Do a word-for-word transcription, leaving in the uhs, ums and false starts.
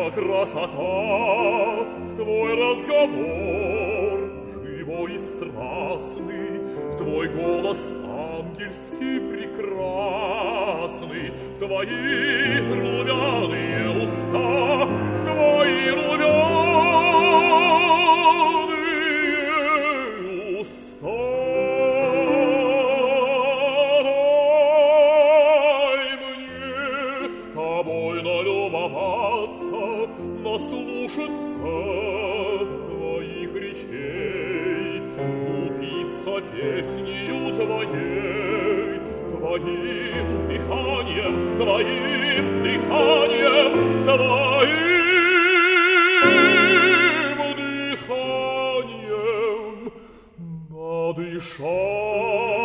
вся красота в твой разговор, живой и страстный, в твой голос ангельский прекрасный, в твои румяные уста, в твои румяные уста. Наслушаться твоих речей, упиться песнею твоей, твоим дыханием, твоим дыханием, твоим дыханием надышать.